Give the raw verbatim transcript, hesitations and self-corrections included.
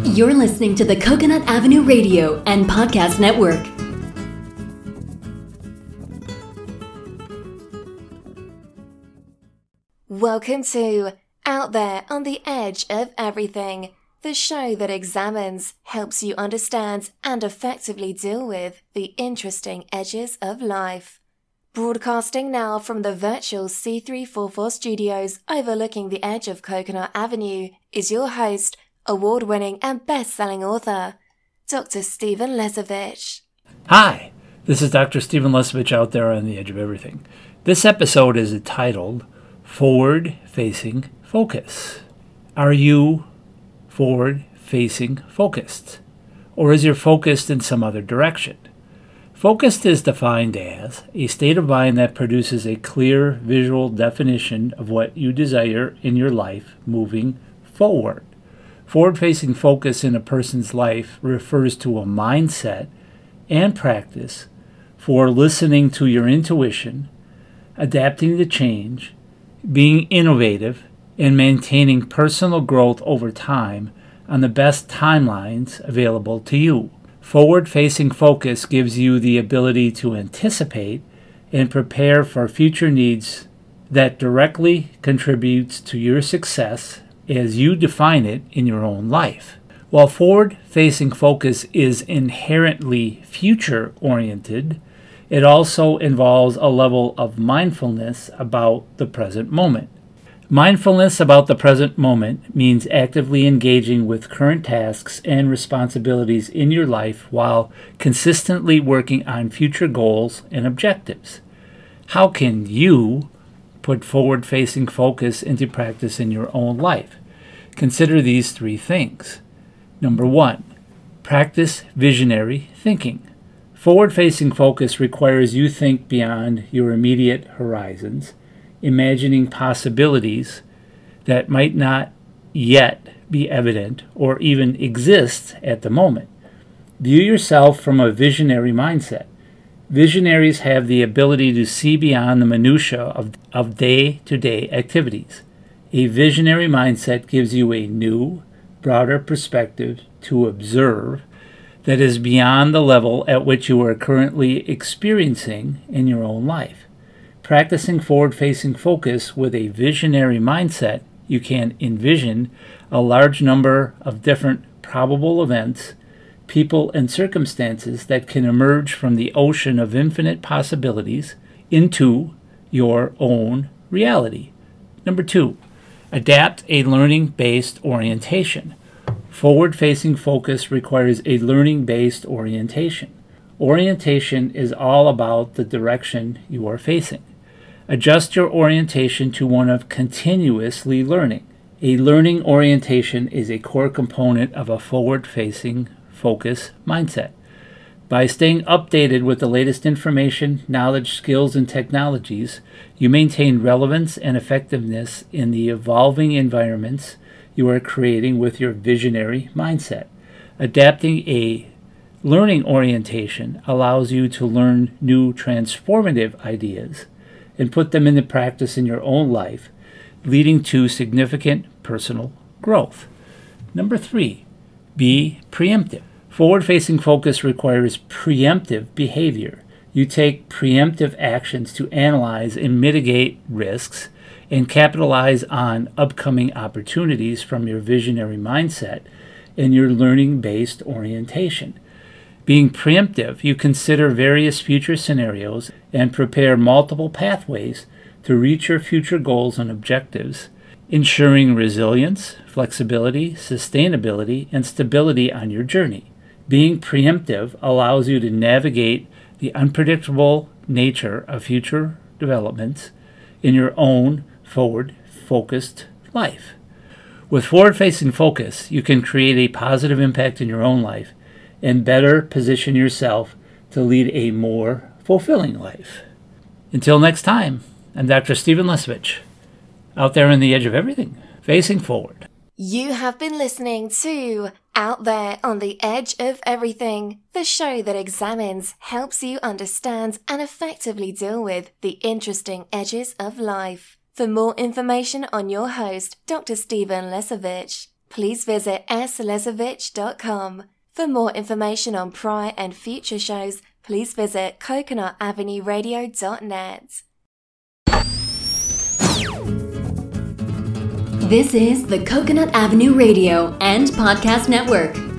You're listening to the Coconut Avenue Radio and Podcast Network. Welcome to Out There on the Edge of Everything, the show that examines, helps you understand, and effectively deal with the interesting edges of life. Broadcasting now from the virtual C three forty-four studios overlooking the edge of Coconut Avenue is your host, award-winning and best-selling author, Doctor Stephen Lesavich. Hi, this is Doctor Stephen Lesavich out there on the edge of everything. This episode is entitled Forward-Facing Focus. Are you forward-facing focused? Or is your focus in some other direction? Focused is defined as a state of mind that produces a clear visual definition of what you desire in your life moving forward. Forward-facing focus in a person's life refers to a mindset and practice for listening to your intuition, adapting to change, being innovative, and maintaining personal growth over time on the best timelines available to you. Forward-facing focus gives you the ability to anticipate and prepare for future needs that directly contributes to your success as you define it in your own life. While forward-facing focus is inherently future-oriented, it also involves a level of mindfulness about the present moment. Mindfulness about the present moment means actively engaging with current tasks and responsibilities in your life while consistently working on future goals and objectives. How can you put forward-facing focus into practice in your own life? Consider these three things. Number one, practice visionary thinking. Forward-facing focus requires you think beyond your immediate horizons, imagining possibilities that might not yet be evident or even exist at the moment. View yourself from a visionary mindset. Visionaries have the ability to see beyond the minutiae of, of day-to-day activities. A visionary mindset gives you a new, broader perspective to observe that is beyond the level at which you are currently experiencing in your own life. Practicing forward-facing focus with a visionary mindset, you can envision a large number of different probable events, people, and circumstances that can emerge from the ocean of infinite possibilities into your own reality. Number two, adapt a learning-based orientation. Forward-facing focus requires a learning-based orientation. Orientation is all about the direction you are facing. Adjust your orientation to one of continuously learning. A learning orientation is a core component of a forward-facing focus mindset. By staying updated with the latest information, knowledge, skills, and technologies, you maintain relevance and effectiveness in the evolving environments you are creating with your visionary mindset. Adapting a learning orientation allows you to learn new transformative ideas and put them into practice in your own life, leading to significant personal growth. Number three, be preemptive. Forward-facing focus requires preemptive behavior. You take preemptive actions to analyze and mitigate risks and capitalize on upcoming opportunities from your visionary mindset and your learning-based orientation. Being preemptive, you consider various future scenarios and prepare multiple pathways to reach your future goals and objectives, ensuring resilience, flexibility, sustainability, and stability on your journey. Being preemptive allows you to navigate the unpredictable nature of future developments in your own forward-focused life. With forward-facing focus, you can create a positive impact in your own life and better position yourself to lead a more fulfilling life. Until next time, I'm Doctor Stephen Lesavich, out there on the edge of everything, facing forward. You have been listening to Out There on the Edge of Everything, the show that examines, helps you understand, and effectively deal with the interesting edges of life. For more information on your host, Doctor Stephen Lesavich, please visit s lesovich dot com. For more information on prior and future shows, please visit coconut avenue radio dot net. This is the Coconut Avenue Radio and Podcast Network.